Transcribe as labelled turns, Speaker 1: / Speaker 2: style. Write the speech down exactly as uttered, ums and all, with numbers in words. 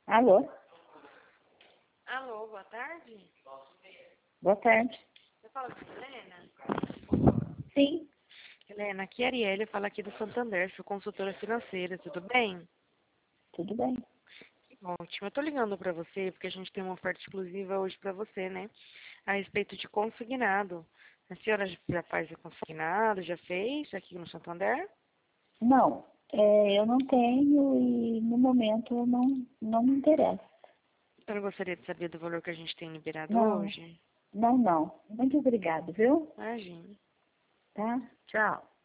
Speaker 1: Alô?
Speaker 2: Alô, boa tarde.
Speaker 1: Boa tarde.
Speaker 2: Você fala com a Helena?
Speaker 1: Sim,
Speaker 2: Helena, aqui é a Arielle, eu falo aqui do Santander, sou consultora financeira, tudo bem?
Speaker 1: tudo bem.
Speaker 2: Ótimo, eu tô ligando pra você porque a gente tem uma oferta exclusiva hoje pra você, né? A respeito de consignado. A senhora já faz o consignado, já fez aqui no Santander?
Speaker 1: Não, é, eu não tenho e no momento eu não, não me interessa.
Speaker 2: Então eu gostaria de saber do valor que a gente tem liberado
Speaker 1: Não,
Speaker 2: hoje.
Speaker 1: não, não. Muito obrigado, viu?
Speaker 2: Imagina.
Speaker 1: Tá? Tchau.